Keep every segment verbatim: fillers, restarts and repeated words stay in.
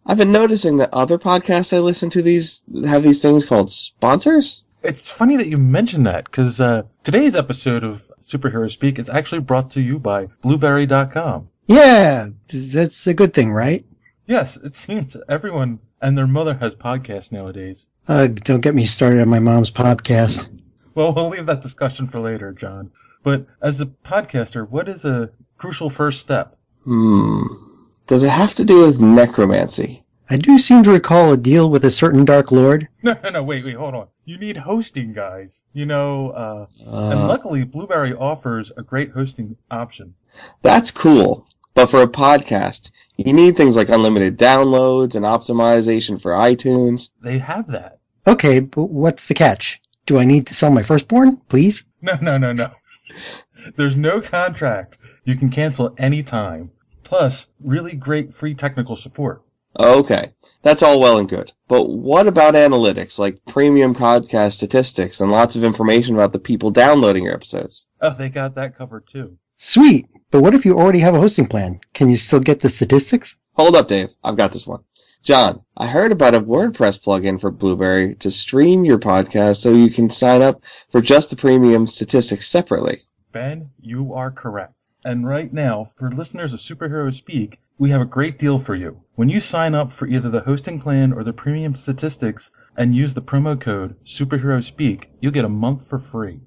I've been noticing that other podcasts I listen to these have these things called sponsors. It's funny that you mentioned that, because uh, today's episode of Superhero Speak is actually brought to you by Blueberry dot com. Yeah, that's a good thing, right? Yes, it seems everyone and their mother has podcasts nowadays. Uh, don't get me started on my mom's podcast. Well, we'll leave that discussion for later, John. But as a podcaster, what is a crucial first step? Hmm. Does it have to do with necromancy? I do seem to recall a deal with a certain Dark Lord. No, no, no, wait, wait, hold on. You need hosting, guys. You know, uh, Uh, and luckily Blueberry offers a great hosting option. That's cool. But for a podcast, you need things like unlimited downloads and optimization for iTunes. They have that. Okay, but what's the catch? Do I need to sell my firstborn, please? No, no, no, no. There's no contract. You can cancel any time. Plus, really great free technical support. Okay, that's all well and good. But what about analytics, like premium podcast statistics and lots of information about the people downloading your episodes? Oh, they got that covered too. Sweet, but what if you already have a hosting plan? Can you still get the statistics? Hold up, Dave. I've got this one. John, I heard about a WordPress plugin for Blueberry to stream your podcast so you can sign up for just the premium statistics separately. Ben, you are correct. And right now, for listeners of Superhero Speak, we have a great deal for you. When you sign up for either the hosting plan or the premium statistics and use the promo code SuperheroSpeak, you'll get a month for free.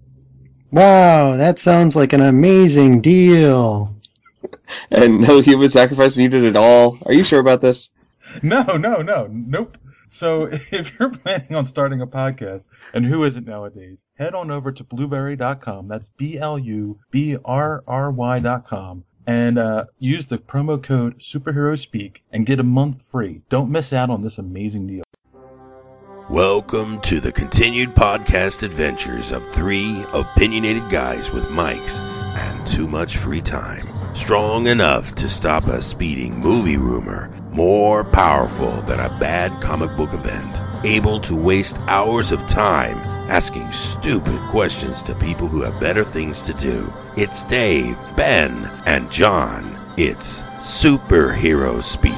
Wow, that sounds like an amazing deal. And no human sacrifice needed at all. Are you sure about this? No, no, no, nope. So if you're planning on starting a podcast, and who isn't nowadays, head on over to Blueberry dot com. That's B L U B R R Y dot com. And uh, use the promo code SuperheroSpeak and get a month free. Don't miss out on this amazing deal. Welcome to the continued podcast adventures of three opinionated guys with mics and too much free time. Strong enough to stop a speeding movie rumor, more powerful than a bad comic book event, able to waste hours of time asking stupid questions to people who have better things to do. It's Dave, Ben, and John. It's Superhero Speak.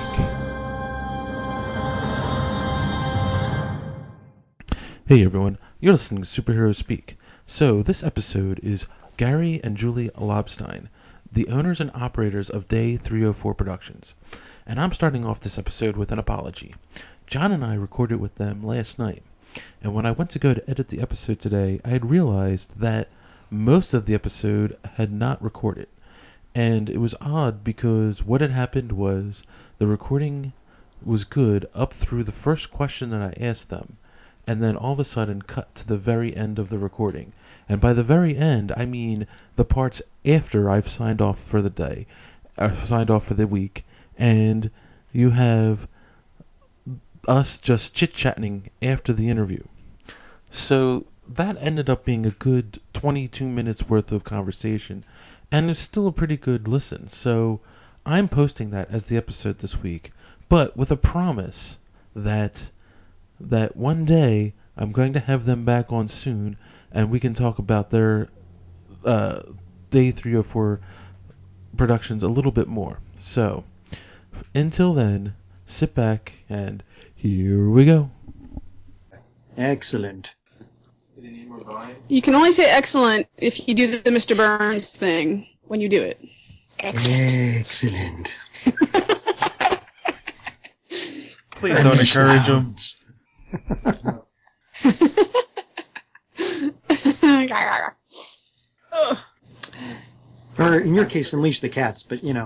Hey everyone, you're listening to Superhero Speak. So this episode is Gary and Julie Lobstein, the owners and operators of Day three oh four Productions. And I'm starting off this episode with an apology. John and I recorded with them last night, and when I went to go to edit the episode today, I had realized that most of the episode had not recorded. And it was odd because what had happened was the recording was good up through the first question that I asked them, and then all of a sudden cut to the very end of the recording. And by the very end, I mean the parts after I've signed off for the day, or signed off for the week, and you have us just chit-chatting after the interview. So that ended up being a good twenty-two minutes worth of conversation, and it's still a pretty good listen. So I'm posting that as the episode this week, but with a promise that that one day I'm going to have them back on soon, and we can talk about their uh, Day three oh four productions a little bit more. So, until then, sit back, and here we go. Excellent. You can only say excellent if you do the Mister Burns thing when you do it. Excellent. Excellent. Please don't encourage them. Or in your case, unleash the cats, but you know.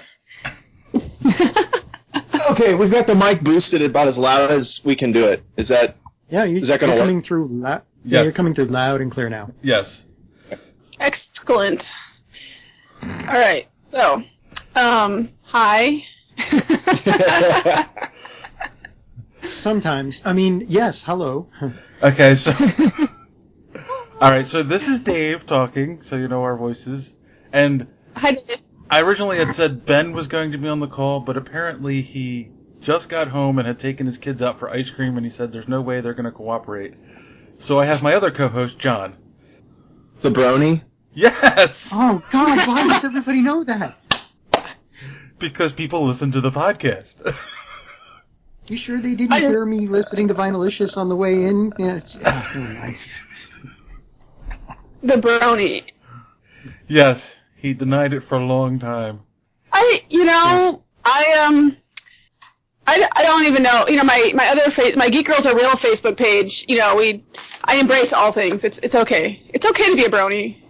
Okay, we've got the mic boosted about as loud as we can do it. Is that Yeah, you, is that gonna you're work? coming through loud. Yeah, Yes. you're coming through loud and clear now. Yes. Excellent. All right. So, um, hi. Sometimes. I mean, yes, hello. Okay, so... Alright, so this is Dave talking, so you know our voices. And Hi, Dave. I originally had said Ben was going to be on the call, but apparently he just got home and had taken his kids out for ice cream, and he said there's no way they're going to cooperate. So I have my other co-host, John. The brony? Yes! Oh, God, why does everybody know that? Because people listen to the podcast. You sure they didn't I just- hear me listening to Vinylicious on the way in? Yeah. Oh, never mind. The brony. Yes, he denied it for a long time. I, you know, I um, I, I don't even know. You know, my my other fa- my Geek Girls Are Real Facebook page. You know, we I embrace all things. It's it's okay. It's okay to be a brony.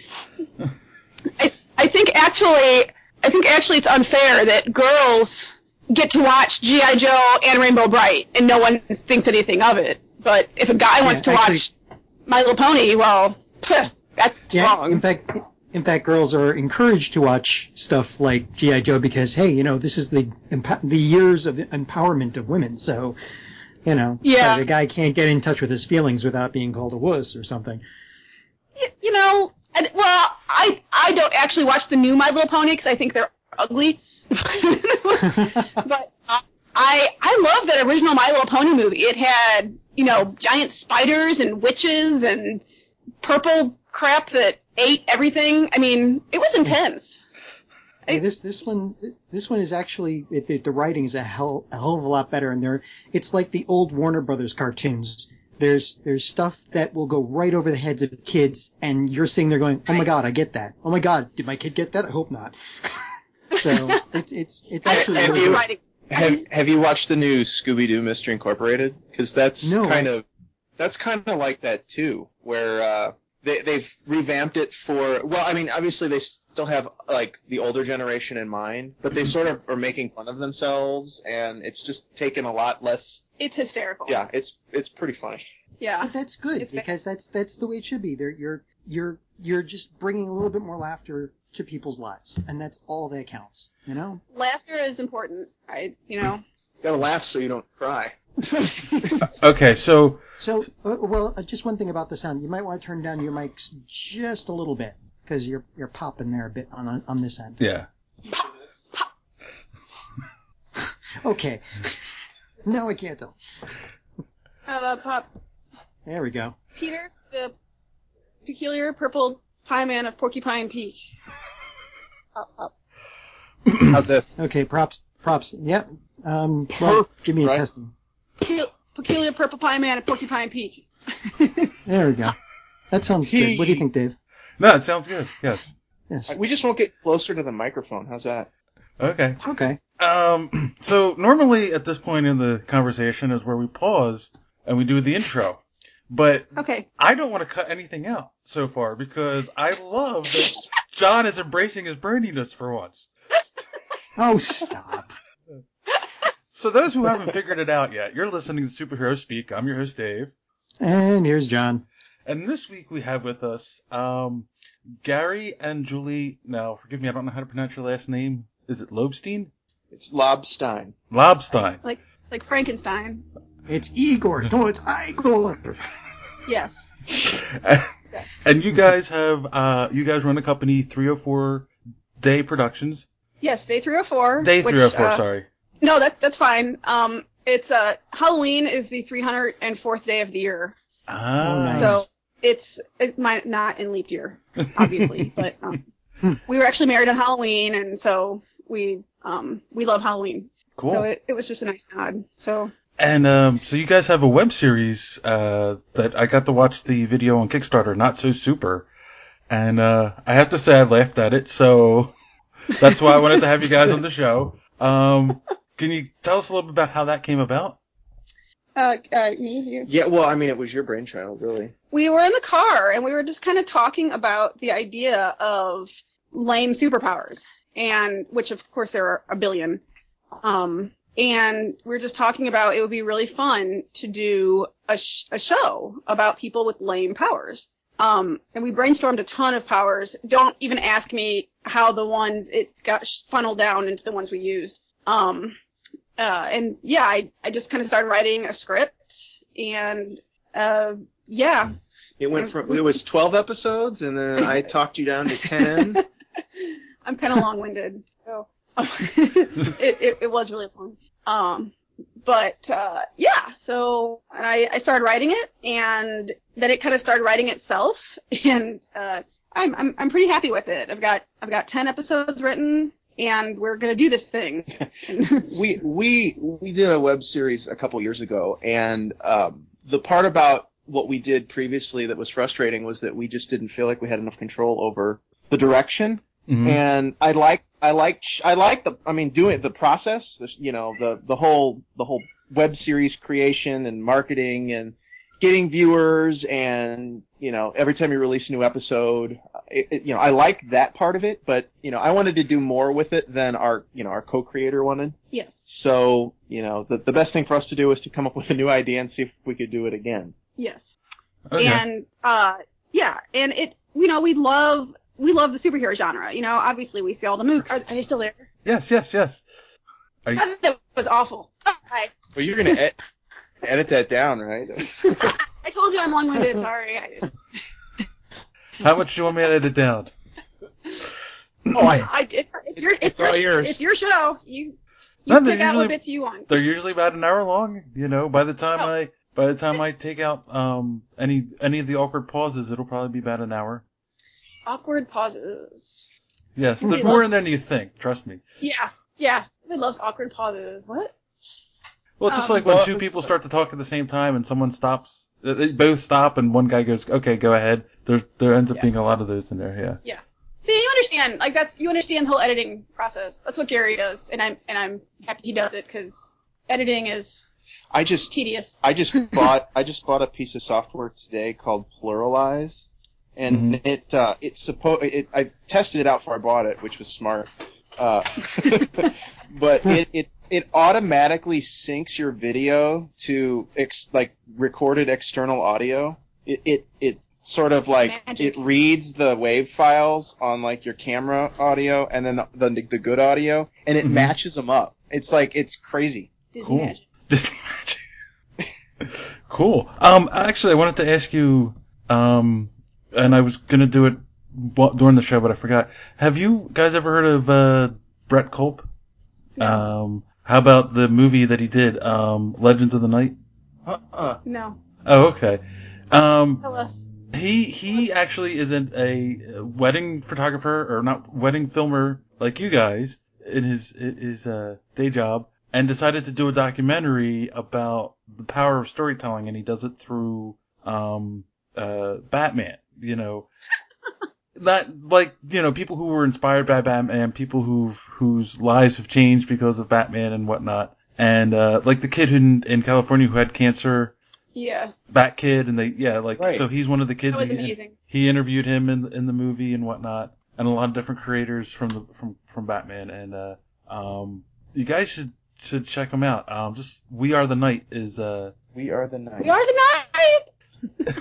I I think actually I think actually it's unfair that girls get to watch G I. Joe and Rainbow Bright and no one thinks anything of it. But if a guy wants Yeah, to actually- watch My Little Pony, well, pff, that's Yeah, wrong. in fact, in fact, girls are encouraged to watch stuff like G I. Joe because, hey, you know, this is the empo- the years of empowerment of women. So, you know, Yeah. like a guy can't get in touch with his feelings without being called a wuss or something. Y- you know, and, well, I I don't actually watch the new My Little Pony because I think they're ugly. But uh, I I love that original My Little Pony movie. It had, you know, giant spiders and witches and purple crap that ate everything. I mean, it was intense. Hey, this this one this one is actually it, it, the writing is a hell a hell of a lot better, and they're it's like the old Warner Brothers cartoons. There's there's stuff that will go right over the heads of kids, and you're sitting there going, "Oh my God, I get that. Oh my God, did my kid get that? I hope not." So it's it's it's actually Have really you- good. Writing. Have Have you watched the new Scooby-Doo Mystery Incorporated? Because that's No. kind of that's kind of like that too, where uh, they they've revamped it for. Well, I mean, obviously they still have like the older generation in mind, but they sort of are making fun of themselves, and it's just taken a lot less. It's hysterical. Yeah, it's it's pretty funny. Yeah. But that's good It's because that's that's the way it should be. They're, you're you're you're just bringing a little bit more laughter to people's lives, and that's all that counts. You know. Laughter is important. I, you know. You gotta laugh so you don't cry. Okay, so So, uh, well, uh, just one thing about the sound. You might want to turn down your mics just a little bit because you're you're popping there a bit on on this end. yeah, Okay. No, I can't tell. Uh, pop. There we go. Peter, the peculiar purple pie man of Porcupine Peak. Up, up. How's this? Okay, props, props. Yep. Um, well, give me a Right. testing. Pecu- Peculiar purple pie man of Porcupine Peak. There we go. That sounds good. What do you think, Dave? no, it sounds good. Yes. Yes. We just won't get closer to the microphone. How's that? Okay. Okay. Um. So normally at this point in the conversation is where we pause and we do the intro, but Okay. I don't want to cut anything out so far because I love that John is embracing his burniness for once. Oh, stop. So those who haven't figured it out yet, you're listening to Superhero Speak. I'm your host, Dave. And here's John. And this week we have with us um, Gary and Julie. Now, forgive me, I don't know how to pronounce your last name. Is it Lobstein? It's Lobstein. Lobstein. Like like Frankenstein. It's Igor. No, it's Igor. Yes. And you guys have, uh, you guys run a company, three oh four Day Productions. Yes, day three oh four. Day which, three oh four, uh, sorry. No, that that's fine. Um, it's uh Halloween is the three hundred fourth day of the year, Ah. nice. so it's it might not in leap year, obviously, but um, we were actually married on Halloween, and so we um we love Halloween. Cool. So it, it was just a nice nod. So And um, so you guys have a web series uh, that I got to watch the video on Kickstarter, Not So Super, and uh, I have to say I laughed at it, so that's why I wanted to have you guys on the show. Um, can you tell us a little bit about how that came about? uh, uh me you. Yeah, well, I mean, it was your brainchild, really. We were in the car and we were just kind of talking about the idea of lame superpowers, and which of course there are a billion. Um, and we were just talking about it would be really fun to do a, sh- a show about people with lame powers. Um, and we brainstormed a ton of powers. Don't even ask me how the ones it got funneled down into the ones we used. Um, uh, and yeah, I I just kind of started writing a script, and uh, yeah. It went from it was twelve episodes, and then I talked you down to ten. I'm kind of long-winded, so it, it it was really long. Um, but uh, yeah, so I I started writing it, and then it kind of started writing itself, and uh, I'm I'm I'm pretty happy with it. I've got I've got ten episodes written, and we're going to do this thing. we we we did a web series a couple years ago, and um, the part about what we did previously that was frustrating was that we just didn't feel like we had enough control over the direction. Mm-hmm. And I like I like I like the I mean doing the process, you know, the the whole the whole web series creation and marketing and getting viewers, and you know, every time you release a new episode, it, it, you know, I like that part of it, but you know, I wanted to do more with it than our you know our co-creator wanted. Yes. So you know, the the best thing for us to do was to come up with a new idea and see if we could do it again. Yes. Okay. And uh, yeah, and it you know we love. We love the superhero genre. You know, obviously we see all the movies. Are, are they still there? Yes, yes, yes. Are you... That was awful. Oh, hi. Well, you're gonna ed- edit that down, right? I told you I'm long-winded. Sorry. I... How much do you want me to edit down? Oh, I, I did. It's your. It's, It's all your, yours. It's your show. You. You No, they're pick out what usually- bits you want. They're usually about an hour long. You know, by the time Oh. I by the time I take out um any any of the awkward pauses, it'll probably be about an hour. Awkward pauses. Yes, there's Everybody more loves- in there than you think. Trust me. Yeah. Yeah. Everybody loves awkward pauses. What? Well, it's just Um, like when well- two people start to talk at the same time and someone stops, they both stop and one guy goes, "Okay, go ahead." There's there ends up Yeah. being a lot of those in there. Yeah. Yeah. See, you understand. Like that's you understand the whole editing process. That's what Gary does, and I'm and I'm happy he does it because editing is I just tedious. I just bought I just bought a piece of software today called Pluralize, and Mhm. it uh, it's suppo- it I tested it out before I bought it, which was smart. Uh, but it, it it automatically syncs your video to ex- like recorded external audio. It it it sort of like Magic. it reads the wave files on like your camera audio and then the the, the good audio, and it Mhm. matches them up. It's like it's crazy. Disney Cool. magic. Disney Magic. Cool. Um, actually, I wanted to ask you, um, and I was gonna do it bu- during the show, but I forgot. Have you guys ever heard of uh, Brett Culp? Um, how about the movie that he did, um, Legends of the Night? Uh-uh. No. Oh, okay. Um, Tell us. he he actually isn't a wedding photographer or not wedding filmer like you guys in his his uh, day job, and decided to do a documentary about the power of storytelling, and he does it through um uh Batman. You know, that like you know people who were inspired by Batman, people who've whose lives have changed because of Batman and whatnot, and uh like the kid who in, in California who had cancer. Yeah. Bat Kid, and they, yeah, like, Right. so he's one of the kids. That was he, amazing. he interviewed him in in the movie and whatnot, and a lot of different creators from the from from Batman, and uh, um, you guys should should check them out. Um, just We Are the Night is uh We are the night. We are the night.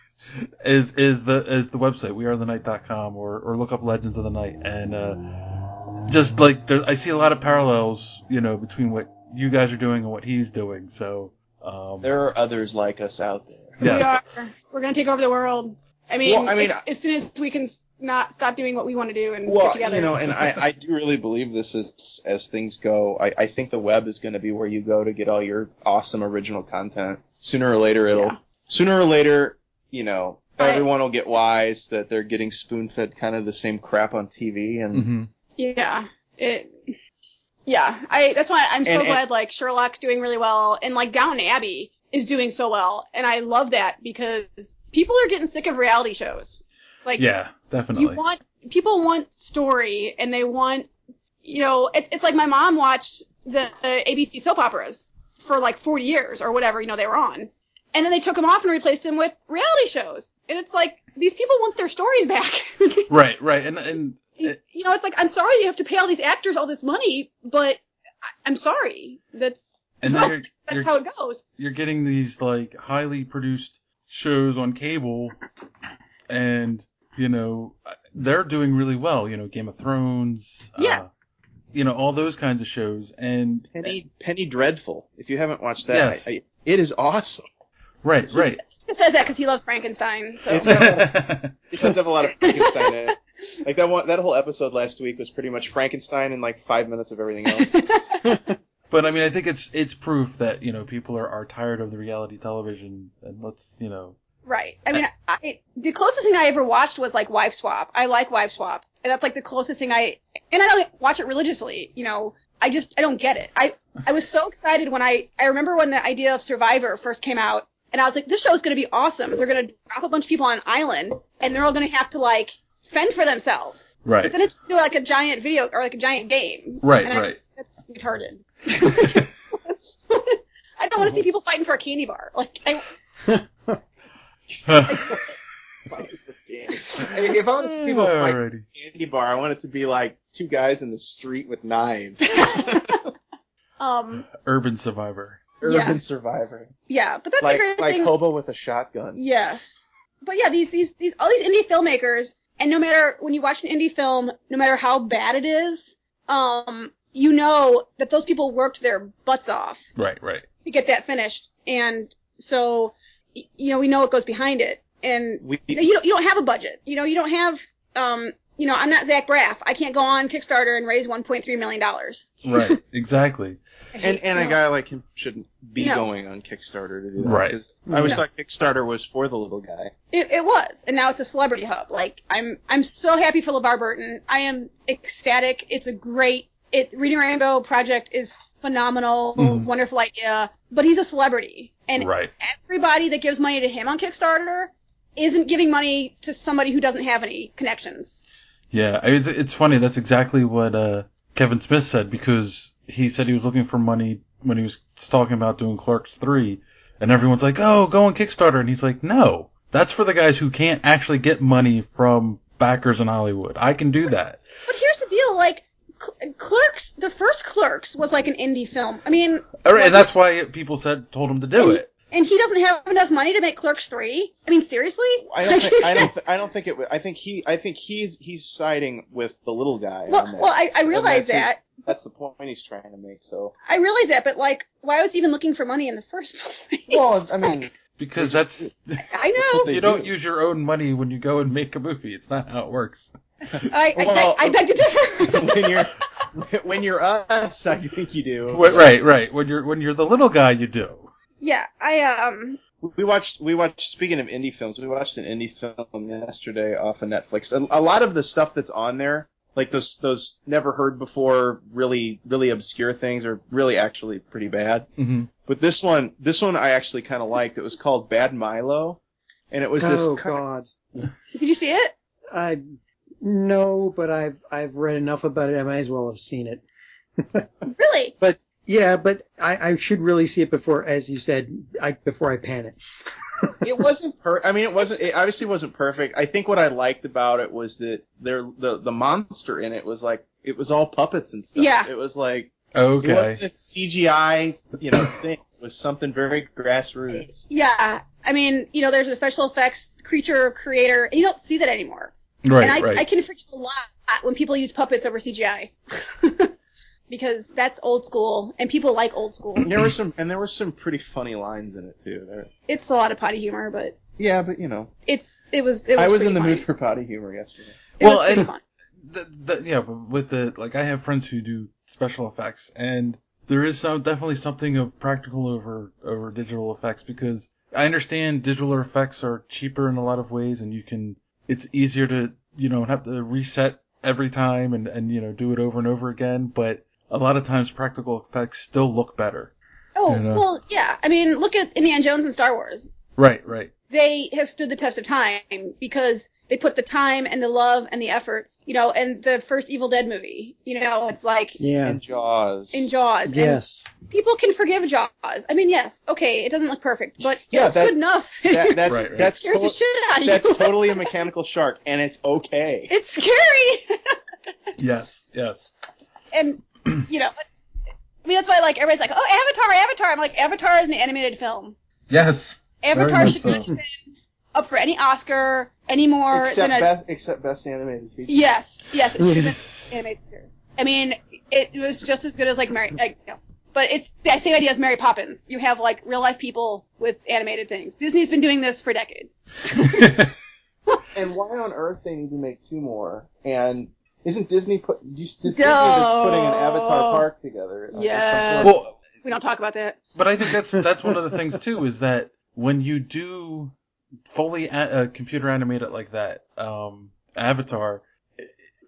is is the is the website we are the night dot com, or or look up Legends of the Night, and uh, just like there, I see a lot of parallels, you know, between what you guys are doing and what he's doing. So. Um, There are others like us out there. yes. We are. We're gonna take over the world. I mean, Well, I mean, as, as soon as we can s- not stop doing what we want to do and Well, get together. you know, and I, I do really believe this as as things go. I, I think the web is going to be where you go to get all your awesome original content. Sooner or later, it'll. Yeah. Sooner or later, you know, I- everyone will get wise that they're getting spoon-fed kind of the same crap on T V, and hmm Yeah. It. Yeah. I. That's why I'm so And- and- glad like Sherlock's doing really well, and like Downton Abbey is doing so well, and I love that because people are getting sick of reality shows. Like. Yeah, definitely. You want people want story, and they want, you know, it's it's like my mom watched the, the A B C soap operas for like forty years or whatever, you know, they were on, and then they took them off and replaced them with reality shows, and it's like these people want their stories back. Right, right, and and You know, it's like I'm sorry you have to pay all these actors all this money, but I- I'm sorry. That's and then you're that's you're, how it goes. you're getting these like highly produced shows on cable, and you know they're doing really well. You know, Game of Thrones. Yeah. Uh, you know, all those kinds of shows, and Penny Penny Dreadful. If you haven't watched that, Yes. I, I, it is awesome. right, right. He says that because he loves Frankenstein. So It's got a lot of, it does have a lot of Frankenstein in it. Like that one, that whole episode last week was pretty much Frankenstein and like five minutes of everything else. But I mean, I think it's it's proof that you know people are, are tired of the reality television, and let's you know. Right. I mean, I, the closest thing I ever watched was like Wife Swap. I like Wife Swap, And that's like the closest thing I, and I don't watch it religiously, you know, I just, I don't get it. I, I was so excited when I, I remember when the idea of Survivor first came out, and I was like, this show is going to be awesome. They're going to drop a bunch of people on an island, and they're all going to have to, like, fend for themselves. Right. But then it's do like a giant video, or like a giant game. Right, and I, right. That's retarded. I don't want to see people fighting for a candy bar. Like, I, If I want to see people fight for Alrighty. a candy bar, I want it to be like two guys in the street with knives. um, Urban Survivor. Urban Yeah. Survivor. yeah, but that's Like a great like thing. hobo with a shotgun. Yes. But yeah, these, these, these, all these indie filmmakers, and no matter, when you watch an indie film, no matter how bad it is, um, you know that those people worked their butts off Right, right. to get that finished. And so, y- you know, we know what goes behind it. And We, you know, you don't, you don't have a budget. You know, you don't have, um, you know, I'm not Zach Braff. I can't go on Kickstarter and raise one point three million dollars. Right, exactly. and and a guy like him shouldn't be No. going on Kickstarter to do that. Right. 'Cause I always No. thought Kickstarter was for the little guy. It, it was, and now it's a celebrity hub. Like, I'm, I'm so happy for LeVar Burton. I am ecstatic. It's a great, it, Reading Rainbow project is phenomenal, Mhm. wonderful idea, but he's a celebrity. And Right. everybody that gives money to him on Kickstarter isn't giving money to somebody who doesn't have any connections. Yeah, it's, it's funny. That's exactly what uh, Kevin Smith said, because he said he was looking for money when he was talking about doing Clerks three, and everyone's like, oh, go on Kickstarter. And he's like, no, that's for the guys who can't actually get money from backers in Hollywood. I can do that. But here's the deal, like, Cl- Clerks, the first Clerks was like an indie film. I mean, All right, like- and that's why people said told him to do it. and he doesn't have enough money to make Clerks three? I mean, seriously? I don't think I don't th- I don't think it. wa- I think he I think he's he's siding with the little guy. Well, on that. well, I, I And realize that's his- that. That's the point he's trying to make. So I realize that, but like, why was he even looking for money in the first place? well, I mean, Because They that's, just- I that's what know. they you don't do. use your own money when you go and make a movie. It's not how it works. I, I, Well, I, I beg to differ. when you're when you're us, I think you do. Wait, right, right. When you're when you're the little guy, you do. Yeah, I um. We watched, we watched, speaking of indie films, we watched an indie film yesterday off of Netflix. A, a lot of the stuff that's on there, like those, those never heard before, really, really obscure things are really actually pretty bad. Mm-hmm. But this one, this one I actually kind of liked. It was called Bad Milo. And it was this Oh kind God. Did you see it? I no, but I've I've read enough about it. I might as well have seen it. Really? Yeah, but I, I should really see it before, as you said, I, before I pan it. it wasn't per, I mean, it wasn't, it obviously wasn't perfect. I think what I liked about it was that there, the, the monster in it was like, it was all puppets and stuff. Yeah. It was like, it Okay. wasn't a C G I, you know, thing. It was something very grassroots. Yeah. I mean, you know, there's a special effects creature creator, and you don't see that anymore. Right, and I, right. I can forgive a lot when people use puppets over C G I. Because that's old school, and people like old school. And there were some, and there were some pretty funny lines in it too. There, It's a lot of potty humor, but yeah, but you know, it's it was it was. I was pretty in the funny. mood for potty humor yesterday. It Well, was pretty and- fun. the, the, yeah, but with the, like, I have friends who do special effects, and there is some, definitely something of practical over, over digital effects, because I understand digital effects are cheaper in a lot of ways, and you can, it's easier to, you know, have to reset every time and, and, you know, do it over and over again, but a lot of times practical effects still look better. Oh, you know. well, yeah. I mean, look at Indiana Jones and Star Wars. Right, right. They have stood the test of time because they put the time and the love and the effort, you know, and the first Evil Dead movie, you know, it's like Yeah. And Jaws. in Jaws. Yes. And people can forgive Jaws. I mean, yes, okay, it doesn't look perfect, but Yeah, it's that- good enough. That, that's Right, right. that's Scares the to- shit out of that's you. totally a mechanical shark, and it's okay. It's scary. Yes, yes. And, you know, it's, I mean, that's why, like, everybody's like, oh, Avatar, Avatar. I'm like, Avatar is an animated film. Yes. Avatar Very should much not so. have been up for any Oscar any more except than a... best, except best animated feature. Yes, yes, it should have been animated feature. I mean, it was just as good as, like, Mary... Like, you know, but it's the same idea as Mary Poppins. You have, like, real-life people with animated things. Disney's been doing this for decades. And why on earth they need to make two more? And isn't Disney put? It's Disney that's putting an Avatar park together. uh, or Yes. something like Well, We don't talk about that. but I think that's that's one of the things too, is that when you do fully a- uh, computer animate it like that, um, Avatar,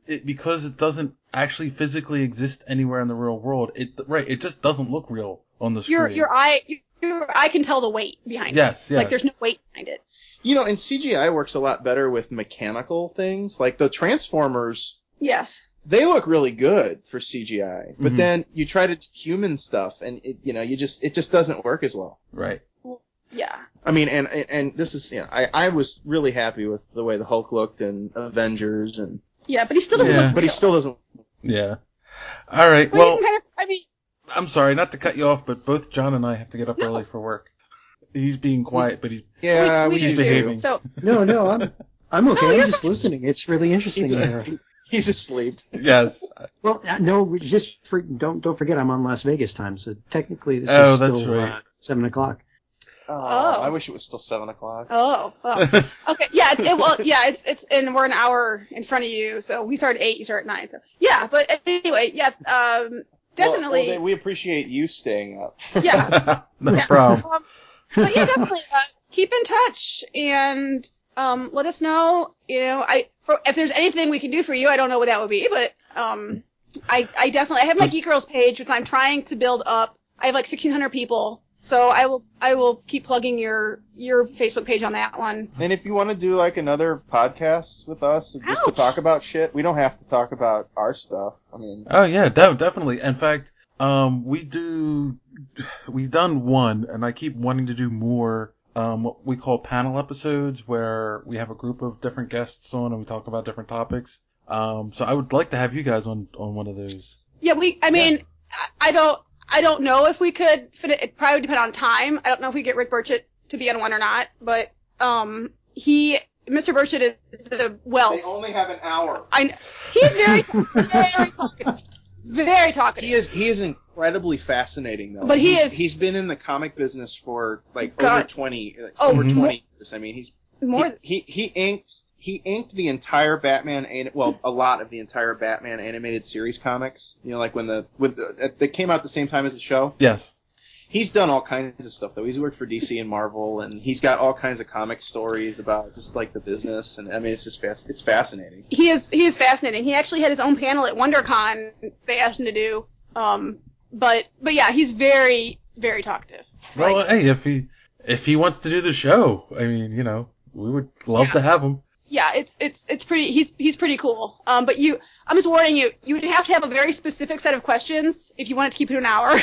it, because it doesn't actually physically exist anywhere in the real world, it right, it just doesn't look real on the screen. Your your eye your eye can tell the weight behind yes, it. Yes, Like there's no weight behind it. You know, and C G I works a lot better with mechanical things. Like the Transformers, Yes. they look really good for C G I. But Mhm. then you try to do human stuff, and it, you know, you just it just doesn't work as well. Right. Yeah. I mean, and and this is, you know, I I was really happy with the way the Hulk looked in Avengers, and Yeah, but he still doesn't Yeah. look but he real. still doesn't. Yeah. All right. But Well, he's kind of, I mean, I'm sorry not to cut you off, but both John and I have to get up No. early for work. He's being quiet, but he's Yeah, we, we, we he's do do behaving. too. So No, no, I'm I'm okay. No, I'm you're just fine. listening. It's really interesting. He's, here. asleep. He's asleep. yes. Well, uh, no, we just for, don't don't forget I'm on Las Vegas time, so technically this Oh, is that's still right. uh, seven o'clock. Oh, Oh. I wish it was still seven o'clock. oh, oh. Okay, yeah, it, it, well, yeah, it's it's and we're an hour in front of you, so we start at eight, you start at nine. So yeah, but anyway, yes, um, definitely, Well, well, we appreciate you staying up. yes. no Yeah. problem. Um, but yeah, definitely uh, keep in touch and um, let us know. You know, I for, if there's anything we can do for you, I don't know what that would be, but um, I I definitely I have my Just- Geek Girls page, which I'm trying to build up. I have like sixteen hundred people, so I will I will keep plugging your your Facebook page on that one. And if you want to do like another podcast with us, just to Ouch. talk about shit, we don't have to talk about our stuff. I mean, Oh yeah, de- definitely. In fact, um, we do, we've done one, and I keep wanting to do more. Um, what we call panel episodes, where we have a group of different guests on, and we talk about different topics. Um, so I would like to have you guys on on one of those. Yeah, we. I mean, I, I don't. I don't know if we could fit it. It probably would depend on time. I don't know if we get Rick Burchett to be on one or not. But um, he, Mister Burchett is the well. they only have an hour. I. kn- He's very, very talkative. Very talkative. He is he is incredibly fascinating though. But he He's- is- He's been in the comic business for like God. over twenty, like, Oh, over mhm. twenty years. I mean, he's more. he, he he inked he inked the entire Batman an- well a lot of the entire Batman animated series comics. You know, like when the with the, that came out at the same time as the show. Yes. He's done all kinds of stuff though. He's worked for D C and Marvel, and he's got all kinds of comic stories about just like the business. And I mean, it's just fast. It's fascinating. He is. He is fascinating. He actually had his own panel at WonderCon. They asked him to do. Um, but but yeah, he's very very talkative. Well, Like, hey, if he if he wants to do the show, I mean, you know, we would love Yeah. to have him. yeah, it's it's it's pretty. He's he's pretty cool. Um, but you, I'm just warning you. You would have to have a very specific set of questions if you wanted to keep it to an hour.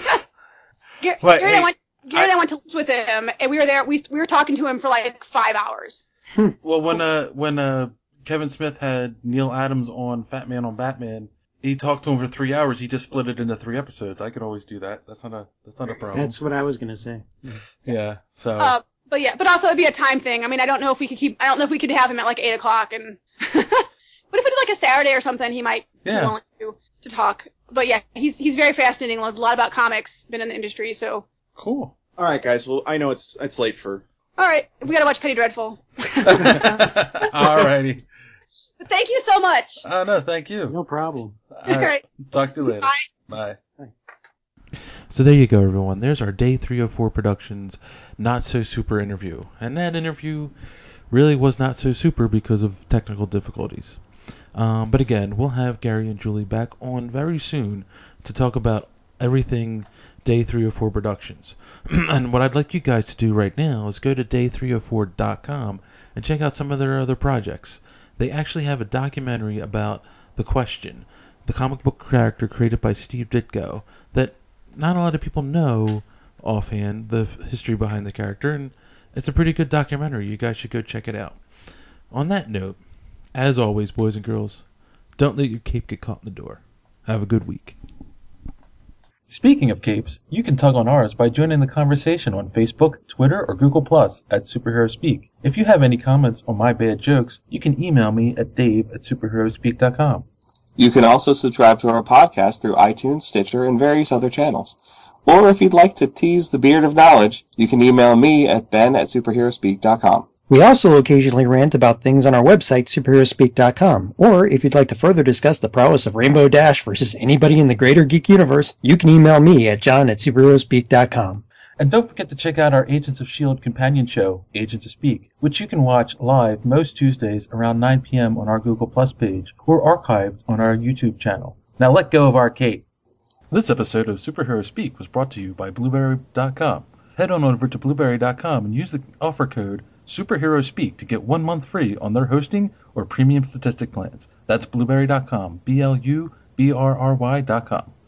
Gary, But, Gary, hey, I went, Gary and I- I went to lunch with him, and we were there. We we were talking to him for like five hours. Well, when uh when uh Kevin Smith had Neil Adams on Fat Man on Batman, he talked to him for three hours. He just split it into three episodes. I could always do that. That's not a that's not a problem. That's what I was gonna say. Yeah. So Uh, but yeah, but also it'd be a time thing. I mean, I don't know if we could keep. I don't know if we could have him at like eight o'clock. And but if we did like a Saturday or something, he might Yeah. be willing to to talk. But yeah, he's he's very fascinating. Knows a lot about comics. Been in the industry, so. cool. All right, guys. Well, I know it's it's late for. All right, we gotta watch Penny Dreadful. Alrighty. But thank you so much. Oh no, thank you. No problem. All right. right. Talk to you later. Bye. Bye. So there you go, everyone. There's our Day three oh four Productions Not So Super interview. And that interview really was not so super because of technical difficulties. Um, but again, we'll have Gary and Julie back on very soon to talk about everything Day three oh four Productions. And what I'd like you guys to do right now is go to day three oh four dot com and check out some of their other projects. They actually have a documentary about The Question, the comic book character created by Steve Ditko, that not a lot of people know offhand the history behind the character, and it's a pretty good documentary. You guys should go check it out. On that note, as always, boys and girls, don't let your cape get caught in the door. Have a good week. Speaking of capes, you can tug on ours by joining the conversation on Facebook, Twitter, or Google Plus at Superhero Speak. If you have any comments on my bad jokes, you can email me at dave at superherospeak dot com. You can also subscribe to our podcast through iTunes, Stitcher, and various other channels. Or if you'd like to tease the beard of knowledge, you can email me at ben at superherospeak dot com. We also occasionally rant about things on our website, superherospeak dot com. Or if you'd like to further discuss the prowess of Rainbow Dash versus anybody in the greater geek universe, you can email me at john at superherospeak dot com. And don't forget to check out our Agents of S H I E L D companion show, Agents of Speak, which you can watch live most Tuesdays around nine p.m. on our Google Plus page or archived on our YouTube channel. Now let go of our cape. This episode of Superhero Speak was brought to you by Blueberry dot com. Head on over to Blueberry dot com and use the offer code SuperheroSpeak to get one month free on their hosting or premium statistic plans. That's Blueberry dot com, B L U B R R Y dot com.